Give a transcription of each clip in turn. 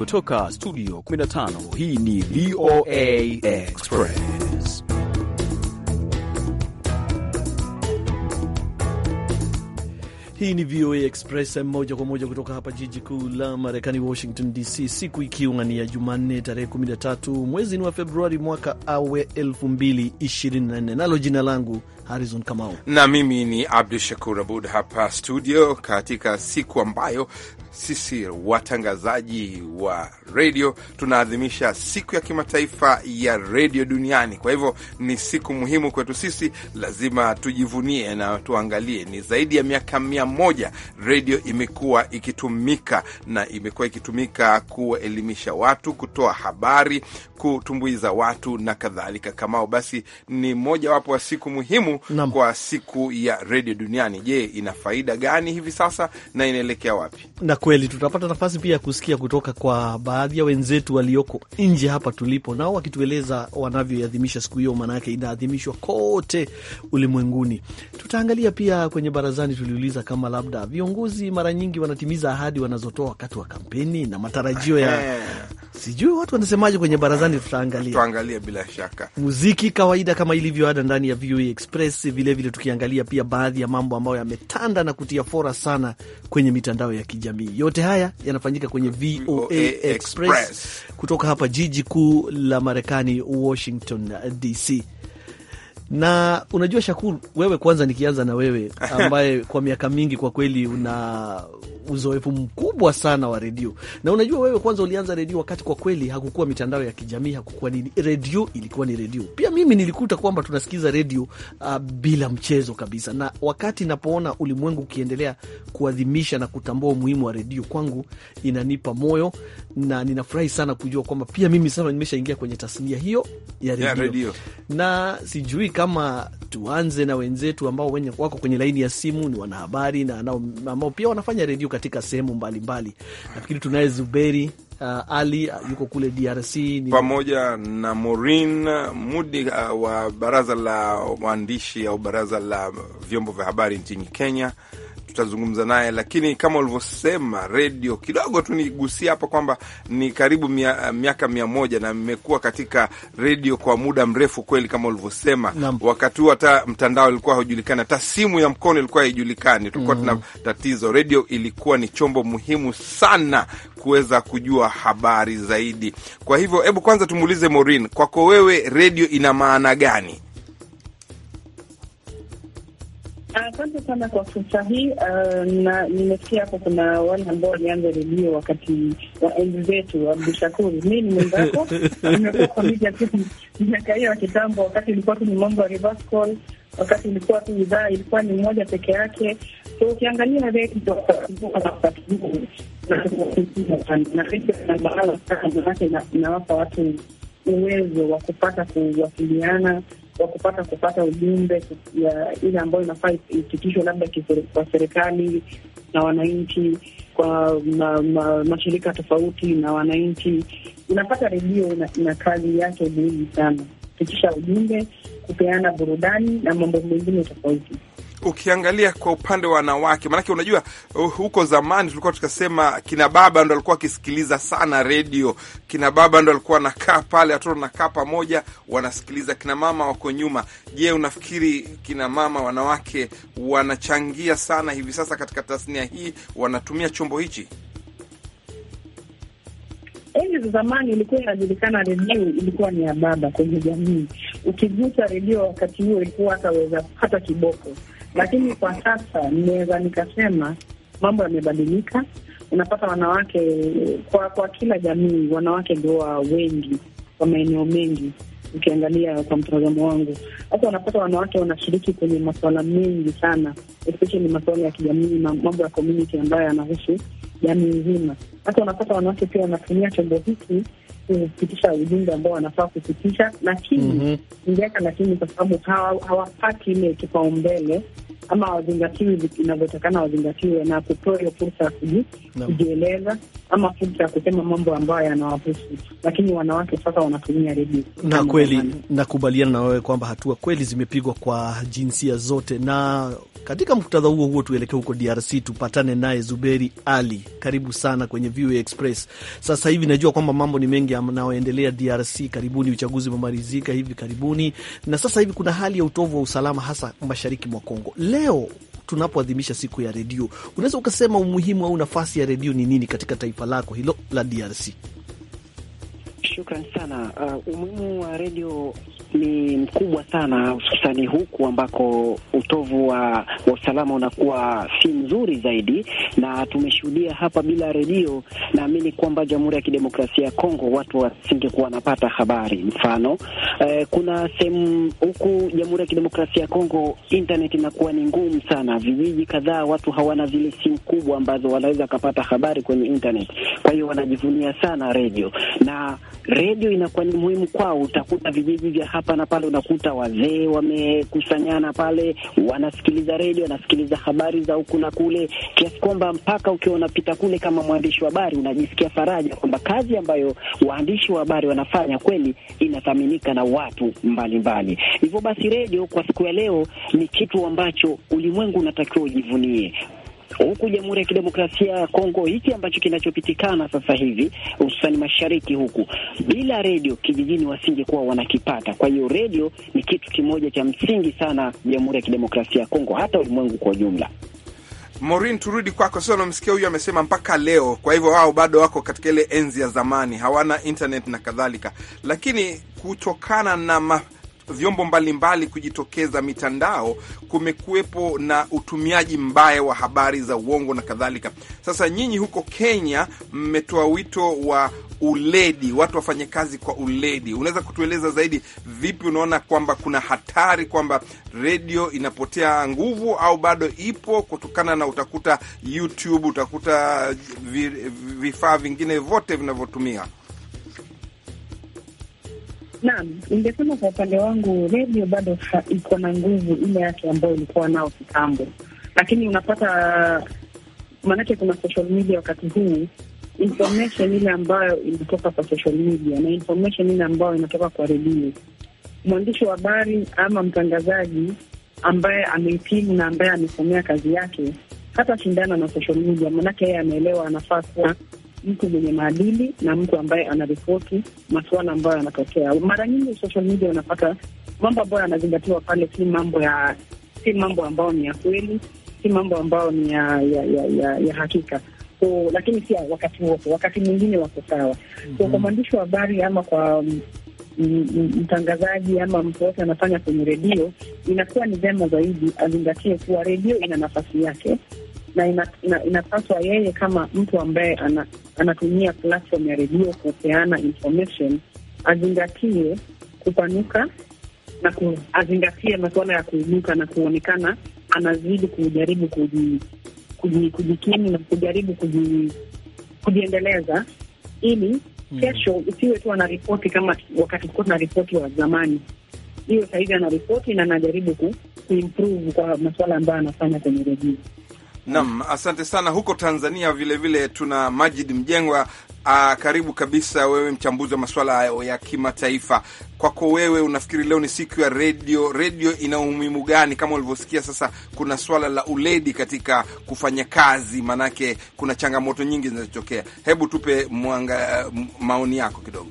kutoka studio 15, hii ni VOA Express. Hii ni VOA Express moja kwa moja kutoka hapa jiji kuu la Marekani, Washington DC, siku ikiwa ni ya Jumanne tarehe 13 mwezi wa Februari mwaka awe 2024. Nalo jina langu Harrison Kamau na mimi ni Abdul Shakur Abud hapa studio, katika siku ambayo sisi watangazaji wa radio tunaadhimisha siku ya kimataifa ya radio duniani. Kwa hivyo ni siku muhimu kwetu sisi, lazima tujivunie na tuangalie. Ni zaidi ya miaka 100 radio imekuwa ikitumika, na imekuwa ikitumika kuelimisha watu, kutoa habari, kutumbuiza watu na kadhalika. Kamao, basi ni moja wapo wa siku muhimu kwa siku ya radio duniani. Je, ina faida gani hivi sasa na inaelekea wapi? Na kweli tutapata nafasi pia kusikia kutoka kwa baadhi ya wenzetu walioko nje hapa tulipo, nao wakitueleza wanavyoadhimisha siku hiyo, maana yake inaadhimishwa kote ulimwenguni. Tutaangalia pia kwenye barazani, tuliuliza kama labda viongozi mara nyingi wanatimiza ahadi wanazotoa wakati wa kampeni na matarajio ya sijui watu wanasemaje kwenye barazani. Tutaangalia bila shaka muziki kawaida kama ilivyo ada ndani ya VOA Express, vile tukiangalia pia baadhi ya mambo ambayo yametanda na kutia fora sana kwenye mitandao ya kijamii. Yote haya yanafanyika kwenye VOA Express kutoka hapa jiji kuu la Marekani, Washington DC. Na unajua Shakuru, wewe kwanza, nikianza na wewe ambaye kwa miaka mingi kwa kweli una uzoefu mkubwa sana wa redio, na unajua wewe kwanza ulianza redio wakati kwa kweli hakukuwa mitandao ya kijamii, hakukuwa nini, redio ilikuwa ni redio. Pia mimi nilikuta kwamba tunasikiza redio bila mchezo kabisa, na wakati napoona ulimwengu ukiendelea kuadhimisha na kutambua umuhimu wa redio, kwangu inanipa moyo na ninafurahi sana kujua kwamba pia mimi sasa nimeshaingia kwenye tasnia hiyo ya redio. Na sijui kama tuanze na wenzetu ambao wako kwenye laini ya simu, ni wanahabari na ambao pia wanafanya redio katika sehemu mbalimbali. Nafikiri tunaye Zuberi Ali yuko kule DRC pamoja na Maureen Mudi wa baraza la waandishi au baraza la vyombo vya habari nchini Kenya. Tutazungumza naye, lakini kama ulivyosema radio kidogo tu nigusia hapa kwamba ni karibu miaka 100 na mmekuwa katika radio kwa muda mrefu kweli. Kama ulivyosema, wakati huo hata mtandao ulikuwa haujulikani, hata simu ya mkono ilikuwa haijulikani, tulikuwa tuna tatizo. Radio ilikuwa ni chombo muhimu sana kuweza kujua habari zaidi. Kwa hivyo hebu kwanza tumuulize Maureen, kwako wewe radio ina maana gani? Asante sana kwa fursa hii. Na nimesikia hapo kuna wale ambao walianza redio wakati wa enzi zetu. Abdul Shakur, mimi ni mwenzako, nimekuwa kwa media miaka hiyo ya kitambo, wakati ilikuwa tu ni mambo ya reverse call, wakati ilikuwa tu idhaa ilikuwa ni moja peke yake. So ukiangalia redio na maana sana inawapa watu uwezo wa kupata kuwasiliana, wa kupata ujumbe ya ile ambayo inafaa ifikishwe labda kwa serikali na wananchi, kwa mashirika tofauti na wananchi. Unapata redio ina kazi yake muhimu sana, kufikisha ujumbe, kupeana burudani na mambo mengine tofauti. Ukiangalia kwa upande wa wanawake, maanake unajua huko zamani tulikuwa tukasema kina baba ndo walikuwa wakisikiliza sana radio, kina baba ndo walikuwa wanakaa pale, watoto wanakaa pamoja wanasikiliza, kina mama wako nyuma. Je, unafikiri kina mama wanawake wanachangia sana hivi sasa katika tasnia hii, wanatumia chombo hichi? Enzi zamani ilikuwa inajulikana redio ilikuwa ni ya baba kwenye jamii. Ukigusa redio wakati huo ilikuwa hata kiboko. Lakini kwa sasa ninaweza nikasema mambo yamebadilika. Unapata wanawake kwa kila jamii, wanawake ndio wengi kwa maeneo mengi. Ukiangalia kwa mtazamo wangu, hata unapata wanawake wanashiriki kwenye masuala mengi sana, especially masuala ya kijamii, mambo ya community ambayo yanahusu jamii nzima. Hata unapata wanawake pia wanatumia chombo hiki kupitisha ujumbe ambao wanafaa kupitisha, lakini lakini kwa sababu hawapati ile kipaumbele ama wazingatiwe inavyotakana wazingatiwe, na kutoa hiyo fursa ya kujieleza ama fursa ya kusema mambo ambayo yanawahusu. Lakini wanawake sasa wanatumia redio. Na kweli nakubaliana na wewe kwamba hatua kweli zimepigwa kwa jinsia zote. Na katika muktadha huo tuelekee huko DRC, tupatane naye Zuberi Ali. Karibu sana kwenye VOA Express. Sasa hivi najua kwamba mambo ni mengi yanayoendelea DRC. Karibuni uchaguzi umemalizika hivi karibuni, na sasa hivi kuna hali ya utovu wa usalama hasa mashariki mwa Kongo. Leo tunapoadhimisha siku ya redio, unaweza ukasema umuhimu au nafasi ya redio ni nini katika taifa lako hilo la DRC? Shukran sana. Umuhimu wa redio ni mkubwa sana, hususani huku ambako utovu wa usalama unakuwa si mzuri zaidi, na tumeshuhudia hapa bila redio, naamini kwamba Jamhuri ya Kidemokrasia ya Kongo watu wasingekuwa wanapata habari. Mfano, kuna sehemu huku Jamhuri ya Kidemokrasia ya Kongo internet inakuwa ni ngumu sana. Vijiji kadhaa watu hawana zile simu kubwa ambazo wanaweza kupata habari kwenye internet. Kwa hiyo wanajivunia sana redio, na redio inakuwa ni muhimu kwao. Utakuta vijiji vya hapa na pale, unakuta wazee wamekusanyana pale, wanasikiliza redio, wanasikiliza habari za huku na kule, kiasi kwamba mpaka ukiwa unapita kule kama mwandishi wa habari unajisikia faraja kwamba kazi ambayo waandishi wa habari wanafanya kweli inathaminika na watu mbalimbali. Hivyo basi redio kwa siku ya leo ni kitu ambacho ulimwengu unatakiwa ujivunie. Huku Jamhuri ya Kidemokrasia ya Kongo, hiki ambacho kinachopitikana sasa hivi hususani mashariki huku, bila redio kijijini wasingekuwa wanakipata. Kwa hiyo redio ni kitu kimoja cha msingi sana Jamhuri ya Kidemokrasia ya Kongo, hata ulimwengu kwa ujumla. Maureen, turudi kwako. Sio, unamsikia huyu amesema mpaka leo. Kwa hivyo wao bado wako katika ile enzi ya zamani, hawana internet na kadhalika, lakini kutokana na vyombo mbalimbali kujitokeza, mitandao, kumekuwepo na utumiaji mbaya wa habari za uongo na kadhalika. Sasa nyinyi huko Kenya mmetoa wito wa uledi, watu wafanye kazi kwa uledi. Unaweza kutueleza zaidi vipi unaona kwamba kuna hatari kwamba redio inapotea nguvu, au bado ipo kutokana na utakuta YouTube, utakuta vifaa vingine vyote vinavyotumia? Naam, ningesema kwa upande wangu redio bado iko na nguvu ile yake ambayo ilikuwa nao kitambo, lakini unapata maanake kuna social media wakati huu, information ile ambayo inatoka kwa social media na information ile ambayo inatoka kwa redio, mwandishi wa habari ama mtangazaji ambaye amehitimu na ambaye amesomea kazi yake hata shindana na social media, maanake yeye anaelewa anafaa kuwa mtu mwenye maadili na mtu ambaye anaripoti masuala ambayo yanatokea. Mara nyingi social media unapata mambo ambayo yanazingatiwa pale si mambo ambayo ni ya kweli, si mambo ambayo ni ya hakika. So lakini si wakati wote, wakati mwingine wako sawa. So kwa mwandishi wa habari ama kwa mtangazaji ama mtu wote anafanya kwenye redio, inakuwa ni vyema zaidi azingatie kuwa redio ina nafasi yake, na inapaswa yeye kama mtu ambaye anatumia platform ya redio kupeana information azingatie kupanuka na azingatie masuala ya kuinuka na kuonekana anazidi kujaribu kujikimu na kujaribu kujiendeleza, ili kesho isiwe tu anaripoti kama wakati tulikuwa tunaripoti wa zamani. Hiyo sasa hivi anaripoti na anajaribu kuimprove kwa masuala ambayo anafanya kwenye redio. Naam, asante sana. Huko Tanzania vile vile tuna Majid Mjengwa. Karibu kabisa, wewe mchambuzi wa masuala ya kimataifa. Kwako wewe, unafikiri leo ni siku ya redio, redio ina umuhimu gani? Kama ulivyosikia sasa, kuna swala la uledi katika kufanya kazi, manake kuna changamoto nyingi zinazotokea. Hebu tupe maoni yako kidogo.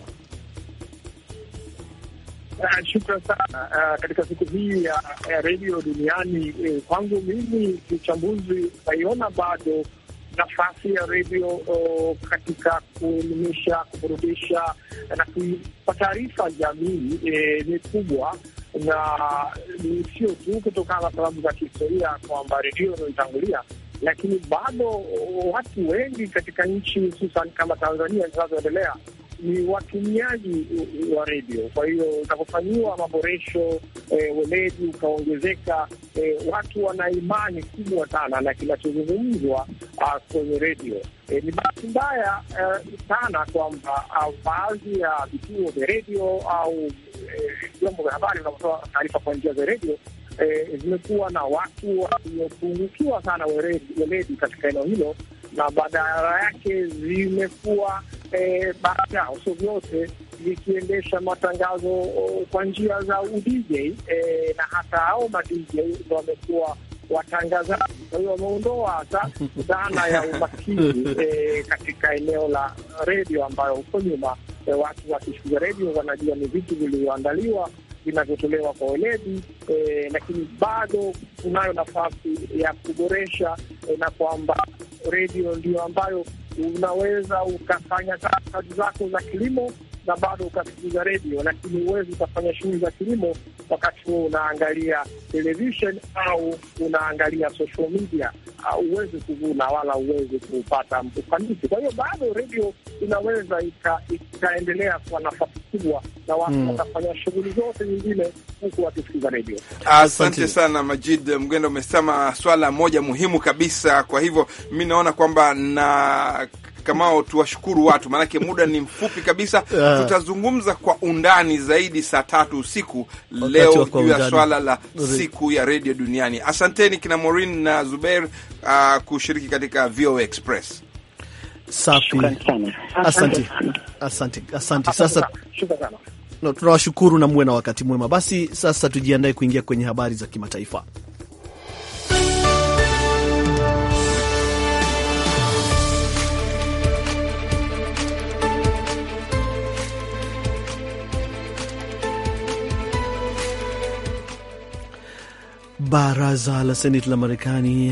Shukran sana. Katika siku hii ya redio duniani, kwangu mimi mchambuzi, naiona bado nafasi ya redio katika kuelimisha, kuburudisha na kuipa taarifa jamii ni kubwa, na sio tu kutokana na sababu za kihistoria kwamba redio inayotangulia, lakini bado watu wengi katika nchi hususan kama Tanzania zinazoendelea ni watumiaji wa redio. Kwa hiyo utapofanyiwa maboresho, weledi ukaongezeka, watu wana imani kubwa sana na kinachozungumzwa kwenye redio. Ni bahati mbaya sana kwamba baadhi ya vituo vya redio au vyombo vya habari vinavyotoa taarifa kwa njia za redio zimekuwa na watu waliopungukiwa sana weledi katika eneo hilo, na badala yake zimekuwa baadhi yao, sio vyote, vikiendesha matangazo kwa njia za udj, na hata hao madj ndo wamekuwa watangazaji. Kwa hiyo wameondoa hasa dhana ya umakini katika eneo la redio, ambayo huko nyuma watu wakisikiza redio wanajua ni vitu vilivyoandaliwa vinavyotolewa kwa weledi, lakini bado kunayo nafasi ya kuboresha, na kwamba redio ndio ambayo unaweza ukafanya kazi zako za kilimo na bado ukasikiliza redio, lakini huwezi ukafanya shughuli za kilimo wakati huo unaangalia television au unaangalia social media. Huwezi kuvuna wala huwezi kupata ufanisi. Kwa hiyo bado redio inaweza ikaendelea kwa nafasi kubwa, na watu wakafanya shughuli zote nyingine huku wakisikiliza redio. Asante sana Majid Mgenda, umesema swala moja muhimu kabisa. Kwa hivyo mi naona kwamba na kama tuwashukuru watu, maanake muda ni mfupi kabisa. Tutazungumza kwa undani zaidi saa 3 usiku leo juu ya swala la siku ya redio duniani. Asanteni kina Maureen na Zubair kushiriki katika VOA Express. Safi. Asante. Sasa tunawashukuru na muwe na wakati mwema. Basi sasa tujiandae kuingia kwenye habari za kimataifa. Baraza la Seneti la Marekani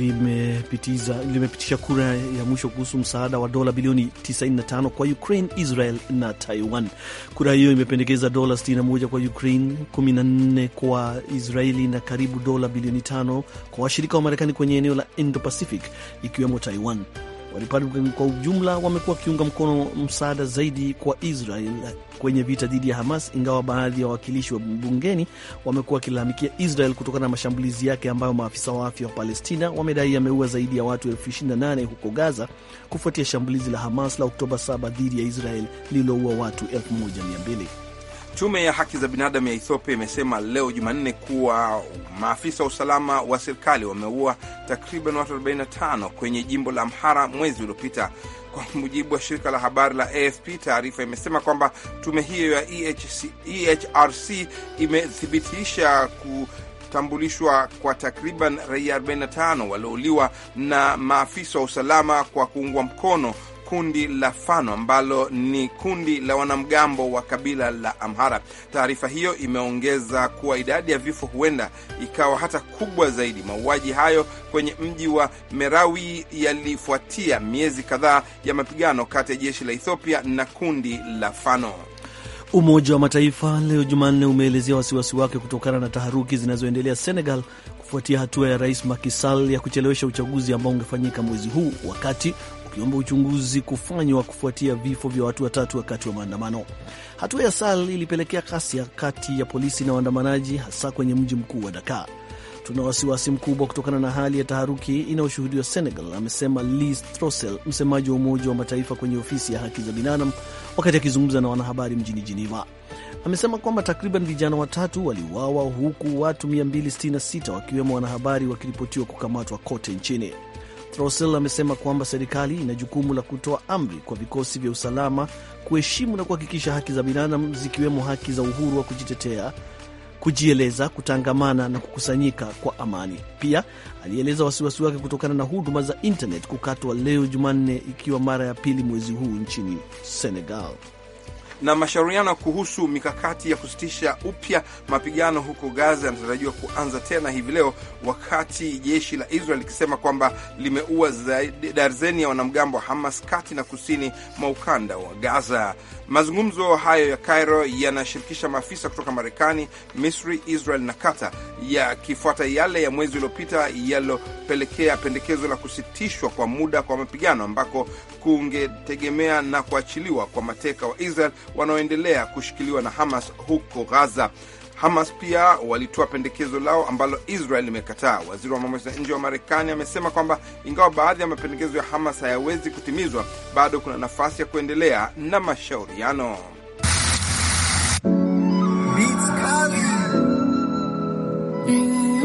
limepitisha kura ya mwisho kuhusu msaada wa dola bilioni 95 kwa Ukraine, Israel na Taiwan. Kura hiyo imependekeza dola 61 kwa Ukraine, 14 kwa Israeli na karibu dola bilioni 5 kwa washirika wa Marekani kwenye eneo la Indo-Pacific ikiwemo Taiwan. Republican kwa ujumla wamekuwa wakiunga mkono msaada zaidi kwa Israel kwenye vita dhidi ya Hamas, ingawa baadhi ya wawakilishi wa bungeni wamekuwa wakilalamikia Israel kutokana na mashambulizi yake ambayo maafisa wa afya wa Palestina wamedai yameua zaidi ya watu 28,000 huko Gaza kufuatia shambulizi la Hamas la Oktoba 7 dhidi ya Israel lililoua watu 1,200. Tume ya haki za binadamu ya Ethiopia imesema leo Jumanne kuwa maafisa wa usalama wa serikali wameua takriban watu 45 kwenye jimbo la Amhara mwezi uliopita. Kwa mujibu wa shirika la habari la AFP, taarifa imesema kwamba tume hiyo ya EHRC imethibitisha kutambulishwa kwa takriban raia 45 waliouliwa na maafisa wa usalama kwa kuungwa mkono kundi la Fano ambalo ni kundi la wanamgambo wa kabila la Amhara. Taarifa hiyo imeongeza kuwa idadi ya vifo huenda ikawa hata kubwa zaidi. Mauaji hayo kwenye mji wa Merawi yalifuatia miezi kadhaa ya mapigano kati ya jeshi la Ethiopia na kundi la Fano. Umoja wa Mataifa leo Jumanne umeelezea wasiwasi wake kutokana na taharuki zinazoendelea Senegal kufuatia hatua ya Rais Macky Sall ya kuchelewesha uchaguzi ambao ungefanyika mwezi huu, wakati ukiomba uchunguzi kufanywa kufuatia vifo vya watu 3 wakati wa maandamano. Hatua ya Sall ilipelekea ghasia kati ya polisi na waandamanaji, hasa kwenye mji mkuu wa Dakar. Tuna wasiwasi mkubwa kutokana na hali ya taharuki inayoshuhudiwa Senegal, amesema Liz Throssell, msemaji wa Umoja wa Mataifa kwenye ofisi ya haki za binadamu, wakati akizungumza na wanahabari mjini Geneva. Amesema kwamba takriban vijana 3 waliuawa huku watu 266 wakiwemo wanahabari wakiripotiwa kukamatwa kote nchini. Throssell amesema kwamba serikali ina jukumu la kutoa amri kwa vikosi vya usalama kuheshimu na kuhakikisha haki za binadamu, zikiwemo haki za uhuru wa kujitetea, kujieleza, kutangamana na kukusanyika kwa amani. Pia alieleza wasiwasi wake kutokana na huduma za internet kukatwa leo Jumanne, ikiwa mara ya pili mwezi huu nchini Senegal. Na mashauriano kuhusu mikakati ya kusitisha upya mapigano huko Gaza yanatarajiwa kuanza tena hivi leo, wakati jeshi la Israel likisema kwamba limeua darzeni ya wanamgambo wa Hamas kati na kusini mwa ukanda wa Gaza. Mazungumzo hayo ya Cairo yanashirikisha maafisa kutoka Marekani, Misri, Israel na Qatar, yakifuata yale ya mwezi uliopita yalopelekea pendekezo la kusitishwa kwa muda kwa mapigano, ambako kungetegemea na kuachiliwa kwa mateka wa Israel wanaoendelea kushikiliwa na Hamas huko Gaza. Hamas pia walitoa pendekezo lao ambalo Israel imekataa. Waziri wa mambo ya nje wa Marekani amesema kwamba ingawa baadhi ya mapendekezo ya Hamas hayawezi kutimizwa, bado kuna nafasi ya kuendelea na mashauriano. Beats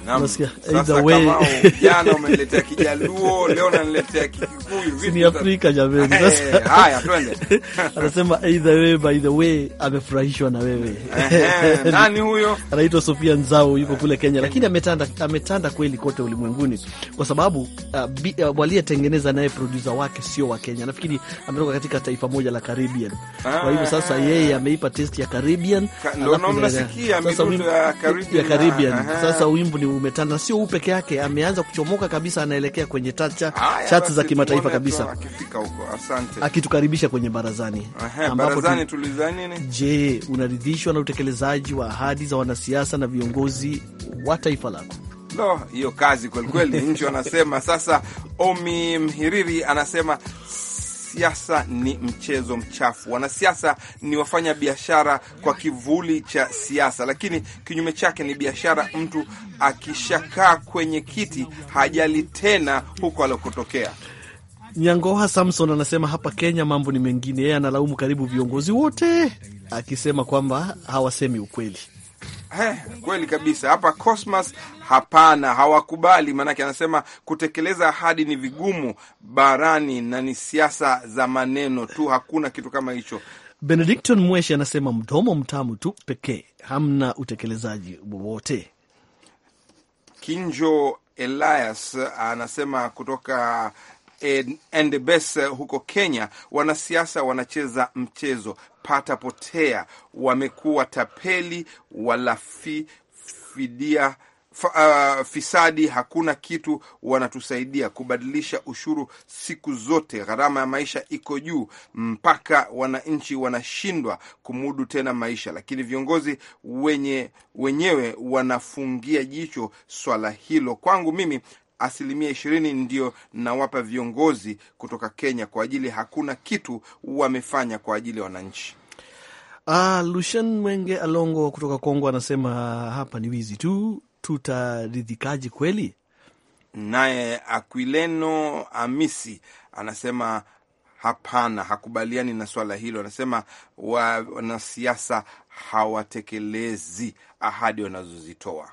Unasikia? Sasa kama jana umeletea Kijaluo, leo unaniletea Kikuyu, vipi? Ni Afrika jamani. Sasa haya twende. Anasema either way by the way, amefurahishwa na wewe. Nani huyo? Anaitwa Sofia Nzao, yuko kule Kenya, lakini ametanda kweli kote ulimwenguni kwa sababu waliyetengeneza naye producer wake sio wa Kenya. Nafikiri ametoka katika taifa moja la Caribbean. Kwa hivyo sasa yeye ameipa taste ya Caribbean. Ndio mnasikia midundo ya Caribbean. Sasa wimbo ni umetanda, sio huu peke yake, ameanza kuchomoka kabisa, anaelekea kwenye charts za kimataifa kabisa. Akifika huko, asante. Akitukaribisha kwenye barazani. Barazani tulizani nini? Je, unaridhishwa na utekelezaji wa ahadi za wanasiasa na viongozi wa taifa lako? No, hiyo kazi kweli kweli. Nchi wanasema sasa. Omi Mhiriri anasema siasa ni mchezo mchafu. Wanasiasa ni wafanya biashara kwa kivuli cha siasa, lakini kinyume chake ni biashara. Mtu akishakaa kwenye kiti hajali tena huko alikotokea. Nyangoha Samson anasema hapa Kenya mambo ni mengine. Yeye analaumu karibu viongozi wote, akisema kwamba hawasemi ukweli. Kweli kabisa. Hapa Cosmas hapana, hawakubali. Manake anasema kutekeleza ahadi ni vigumu barani na ni siasa za maneno tu, hakuna kitu kama hicho. Benedicton Mweshi anasema mdomo mtamu tu pekee, hamna utekelezaji wowote. Kinjo Elias anasema kutoka Endebess huko Kenya, wanasiasa wanacheza mchezo pata potea, wamekuwa tapeli wala fisadi, hakuna kitu wanatusaidia kubadilisha ushuru siku zote, gharama ya maisha iko juu mpaka wananchi wanashindwa kumudu tena maisha, lakini viongozi wenyewe wanafungia jicho swala hilo. Kwangu mimi 20% ndio nawapa viongozi kutoka Kenya kwa ajili hakuna kitu wamefanya kwa ajili ya wananchi. Lushen Mwenge Alongo kutoka Kongo anasema hapa ni wizi tu, tutaridhikaji kweli? Naye Aquileno Amisi anasema hapana, hakubaliani na swala hilo. Anasema wanasiasa hawatekelezi ahadi wanazozitoa.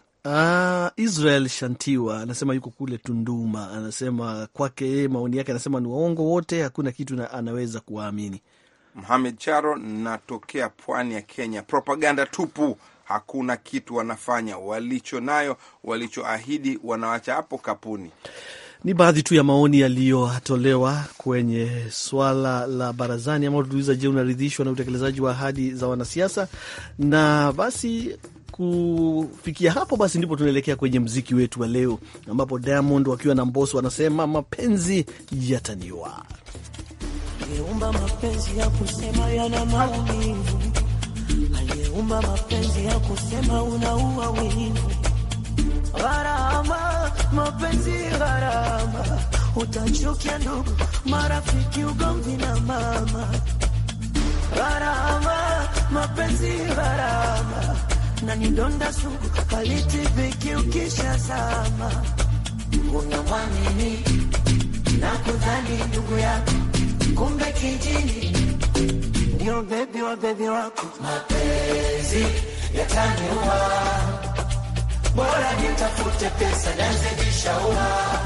Israel Shantiwa anasema yuko kule Tunduma, anasema kwake maoni yake, anasema ni waongo wote, hakuna kitu anaweza kuwaamini. Mohamed Charo natokea pwani ya Kenya, propaganda tupu, hakuna kitu wanafanya, walichoahidi wanawacha hapo kapuni. Ni baadhi tu ya maoni yaliyotolewa kwenye swala la barazani ambao tuliuliza, je, unaridhishwa na utekelezaji wa ahadi za wanasiasa? Na basi kufikia hapo basi ndipo tunaelekea kwenye mziki wetu wa leo, ambapo Diamond wakiwa na Mbosso wanasema mapenzi yataniua. Aliyeumba mapenzi ya kusema yana maumivu, aliyeumba mapenzi ya kusema unaua wivu. Gharama, mapenzi gharama, utachukia ndugu, marafiki, ugomvi na mama. Gharama, mapenzi gharama, na nidonda sugu halitibiki ukisha sama. Unamwamini na kudhani ndugu yako, kumbe kijini ndio bebi wa bebi wako. Mapenzi yataniua, bora nitafute pesa nianze jishaua.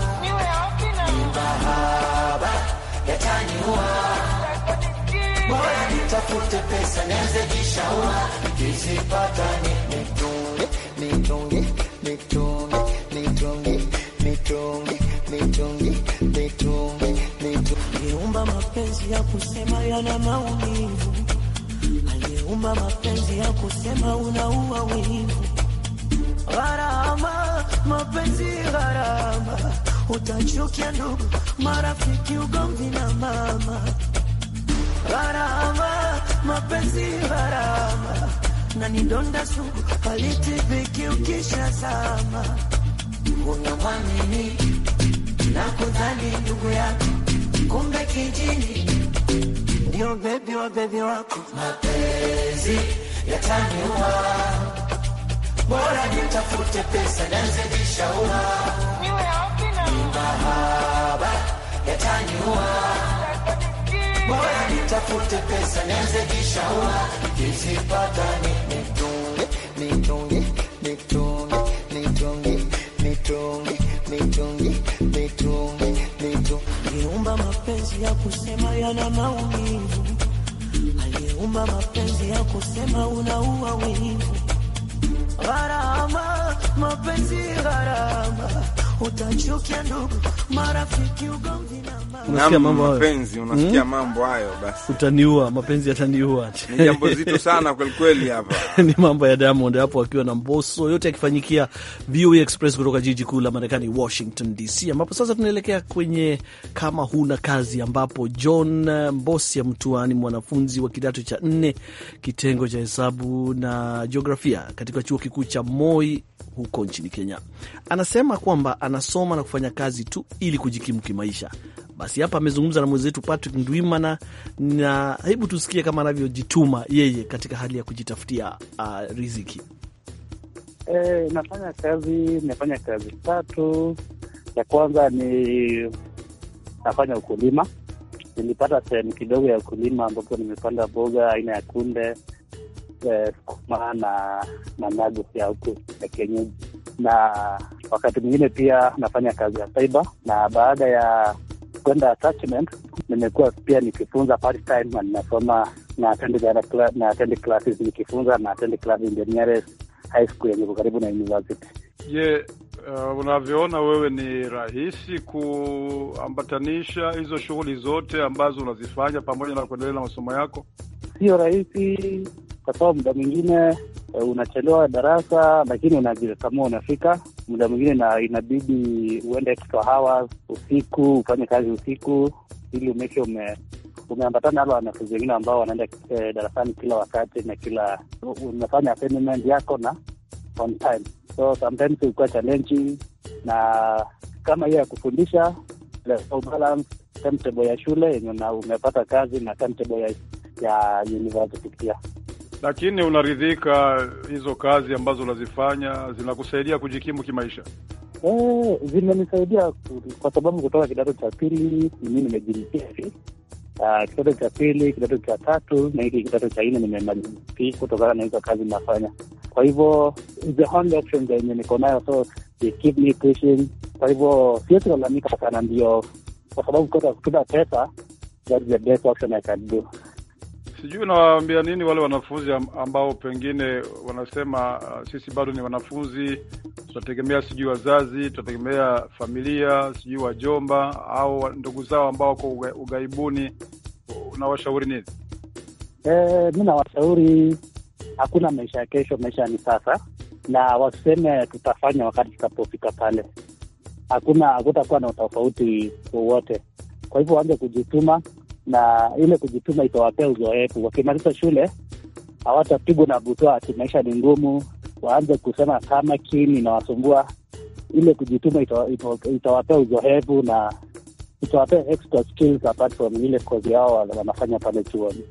Mahaba yataniua, bora nitafute pesa nianze jishaua. Nikizipata nitunge, nitunge, nitunge, nitunge, nitunge, nitunge, nitunge, nitunge. Aliyeumba mapenzi ya kusema yana maumivu, aliyeumba mapenzi ya kusema unaua wivu. Gharama, mapenzi gharama, utachukia ndugu, marafiki, ugomvi na mama. Gharama, mapenzi gharama, na nidonda sugu halitibiki ukisha zama. Unamwamini na kudhani ndugu yako, kumbe kijini ndio bebi wa bebi wako. Mapenzi yataniua, bora nitafute pesa nianze jishaua. Mahaba yataniua, bora nitafute pesa nianze jishaua. Nikizipata nitunge, nitunge, nitunge, nitunge, ya kusema yana maumivu, aliyeumba mapenzi ya kusema unaua wivu. Gharama, mapenzi gharama, utachukia ndugu, marafiki, ugomvi na unasikia mambo hayo mapenzi, unasikia mambo hayo, basi utaniua, mapenzi yataniua. Ni jambo zito sana kweli kweli hapa. Ni mambo ya Diamond hapo akiwa na Mbosso, yote yakifanyikia VOA Express kutoka jiji kuu la Marekani Washington DC, ambapo sasa tunaelekea kwenye kama huna kazi, ambapo John Mbosia Mtuani, mwanafunzi wa kidato cha 4 kitengo cha hesabu na jiografia katika chuo kikuu cha Moi huko nchini Kenya, anasema kwamba anasoma na kufanya kazi tu ili kujikimu kimaisha. Basi hapa amezungumza na mwenzetu Patrick Ndwimana, na hebu tusikie kama anavyojituma yeye katika hali ya kujitafutia riziki. Nafanya kazi 3. Ya kwanza ni nafanya ukulima. Nilipata sehemu kidogo ya ukulima ambapo nimepanda boga aina ya kunde, sukuma na managu ya huku ya kienyeji. Na wakati mwingine pia nafanya kazi ya cyber, na baada ya kwenda attachment nimekuwa pia nikifunza part time, na ninasoma na attend classes nikifunza na attend class in the nearest high school yenye karibu na university. Je, unavyoona wewe ni rahisi kuambatanisha hizo shughuli zote ambazo unazifanya pamoja na kuendelea na masomo yako? Sio rahisi kwa sababu muda mwingine unachelewa darasa, lakini unajikakamua unafika. Muda mwingine na inabidi uende extra hours usiku, ufanye kazi usiku ili umeke umeambatana na wanafunzi wengine ambao wanaenda darasani kila wakati na kila unafanya assignment yako na on time. So sometimes ilikuwa challenge, na kama hiyo ya kufundisha balance timetable ya shule yenye umepata kazi na timetable ya university pia. Lakini unaridhika hizo kazi ambazo unazifanya zinakusaidia kujikimu kimaisha? Zimenisaidia kwa sababu kutoka kidato cha 2 mimi nimejilipia kidato cha 2, kidato cha 3 na hiki kidato cha 4 nimemaliza kutokana na hizo kazi nafanya. Kwa hivyo the only option yenye niko nayo, so they keep me pushing. Kwa hivyo siwezi kulalamika sana, ndio kwa sababu kutoka pesa, that's the best option I can do. Sijui nawaambia nini wale wanafunzi ambao pengine wanasema sisi bado ni wanafunzi, tutategemea sijui wazazi, tutategemea familia, sijui wajomba au ndugu zao ambao wako ugaibuni. Unawashauri nini? Mimi nawashauri hakuna maisha ya kesho, maisha ni sasa, na waseme tutafanya wakati tutapofika pale. Hakutakuwa na tofauti wowote. Kwa hivyo waanze kujituma, na ile kujituma itawapea uzoefu. Wakimaliza shule hawatapigwa na butwa ati maisha ni ngumu, waanze kusema kama kimi na wasumbua. Ile kujituma itawapea uzoefu na itawapea extra skills apart from ile kozi yao wanafanya pale chuoni.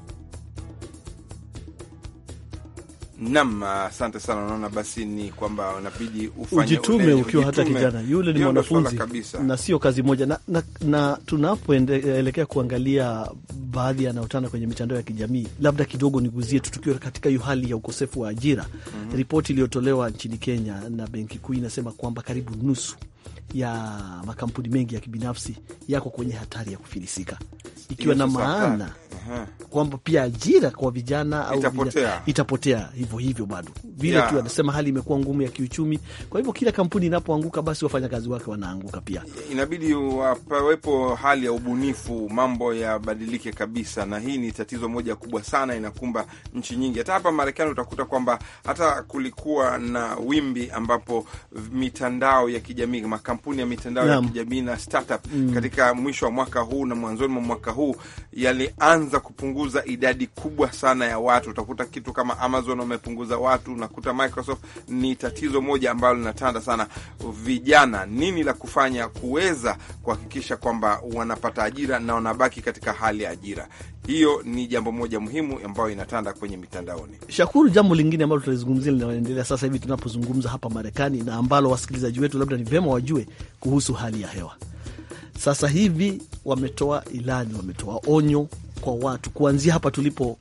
Naam, asante sana. Naona basi ni kwamba unabidi ufanye ujitume ukiwa hata kijana. Yule ni mwanafunzi na sio kazi moja. Na tunapoelekea kuangalia baadhi yanayotana kwenye mitandao ya kijamii, labda kidogo niguzie tu tukiwa katika hiyo hali ya ukosefu wa ajira. Ripoti iliyotolewa nchini Kenya na Benki Kuu inasema kwamba karibu nusu ya makampuni mengi ya kibinafsi yako kwenye hatari ya kufilisika, ikiwa na maana kwamba pia ajira kwa vijana au itapotea hivyo bado vile tu. Anasema hali imekuwa ngumu ya kiuchumi, kwa hivyo kila kampuni inapoanguka basi wafanyakazi wake wanaanguka pia. Inabidi wawepo hali ya ubunifu, mambo yabadilike kabisa, na hii ni tatizo moja kubwa sana inakumba nchi nyingi. Hata hapa Marekani utakuta kwamba hata kulikuwa na wimbi ambapo mitandao ya kijamii, makampuni ya mitandao ya kijamii na startup katika mwisho wa mwaka huu na mwanzoni mwa mwaka huu yalianza kupunguza idadi kubwa sana ya watu. Utakuta kitu kama Amazon wamepunguza watu, nakuta Microsoft. Ni tatizo moja ambalo linatanda sana vijana. Nini la kufanya kuweza kuhakikisha kwamba wanapata ajira na wanabaki katika hali ya ajira? Hiyo ni jambo moja muhimu ambayo inatanda kwenye mitandaoni. Shakuru, jambo lingine ambalo tutalizungumzia linaendelea sasa hivi tunapozungumza hapa Marekani, na ambalo wasikilizaji wetu labda ni vyema wajue kuhusu hali ya hewa. Sasa hivi wametoa ilani, wametoa onyo kwa watu kuanzia hapa tulipo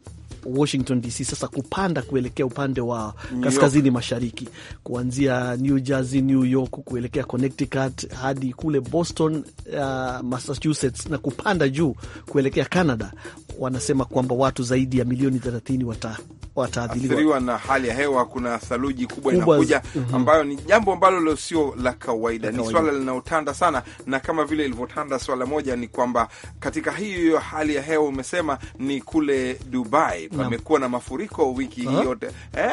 Washington DC sasa kupanda kuelekea upande wa kaskazini mashariki, kuanzia New Jersey, New York kuelekea Connecticut hadi kule Boston, Massachusetts na kupanda juu kuelekea Canada. Wanasema kwamba watu zaidi ya milioni 30 wataadhiriwa na hali ya hewa. Kuna theluji kubwa inakuja ambayo ni jambo ambalo sio la kawaida. Ni swala linalotanda sana, na kama vile ilivyotanda swala moja ni kwamba katika hiyo hali ya hewa umesema ni kule Dubai pamekuwa na mafuriko wiki hii yote.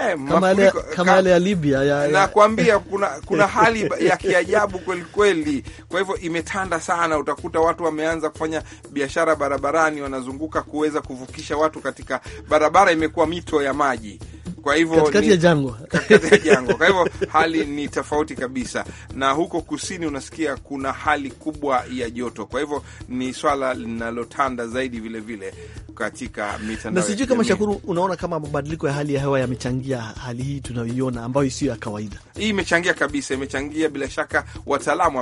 Kama yale ya Libya nakwambia kuna hali ya kiajabu kweli kweli. Kwa hivyo imetanda sana, utakuta watu wameanza kufanya biashara barabarani, wanazunguka kuweza kuvukisha watu katika barabara, imekuwa mito ya maji. Kwa hivyo katikati ya jangwa. Kwa hivyo hali ni tofauti kabisa, na huko kusini unasikia kuna hali kubwa ya joto. Kwa hivyo ni swala linalotanda zaidi vile vile katika mitandao. Na sijui kama Shakuru, unaona kama mabadiliko ya hali ya hewa yamechangia hali hii tunayoiona ambayo sio ya kawaida. Hii imechangia kabisa, imechangia bila shaka. Wataalamu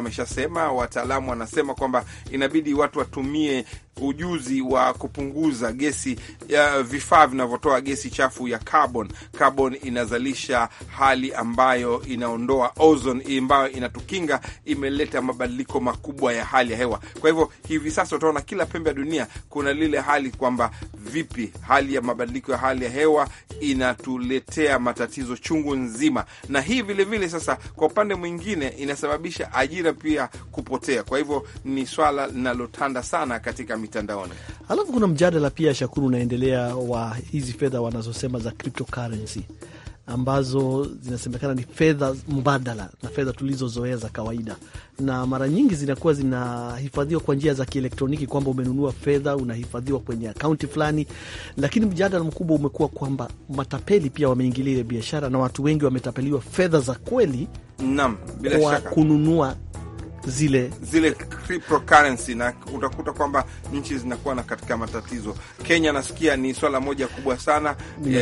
wanasema kwamba inabidi watu watumie ujuzi wa kupunguza gesi ya vifaa vinavyotoa gesi chafu ya carbon. Carbon inazalisha hali ambayo inaondoa ozone ambayo inatukinga, imeleta mabadiliko makubwa ya hali ya hewa. Kwa hivyo hivi sasa utaona kila pembe ya dunia kuna lile hali kwamba vipi hali ya mabadiliko ya hali ya hewa inatuletea matatizo chungu nzima, na hii vile vile sasa kwa upande mwingine inasababisha ajira pia kupotea. Kwa hivyo ni swala linalotanda sana katika mitandaoni. Alafu kuna mjadala pia, Shakuru, unaendelea wa hizi fedha wanazosema za cryptocurrency ambazo zinasemekana ni fedha mbadala na fedha tulizozoea za kawaida, na mara nyingi zinakuwa zinahifadhiwa kwa njia za kielektroniki, kwamba umenunua fedha unahifadhiwa kwenye akaunti fulani. Lakini mjadala mkubwa umekuwa kwamba matapeli pia wameingilia ile biashara, na watu wengi wametapeliwa fedha za kweli bila shaka kununua zile cryptocurrency, na utakuta kwamba nchi zinakuwa na katika matatizo. Kenya nasikia ni swala moja kubwa sana.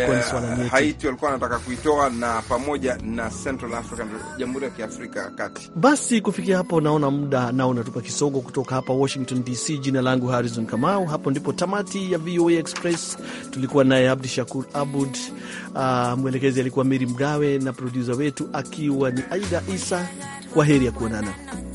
Haiti walikuwa wanataka kuitoa, na pamoja na Central Africa, Jamhuri ya Kiafrika ya Kati. Basi kufikia hapo naona muda nao unatupa kisogo. Kutoka hapa Washington DC, jina langu Harrison Kamau. Hapo ndipo tamati ya VOA Express. Tulikuwa naye Abdi Shakur Abud, mwelekezi alikuwa Miri Mgawe, na producer wetu akiwa ni Aida Isa. Kwa heri ya kuonana.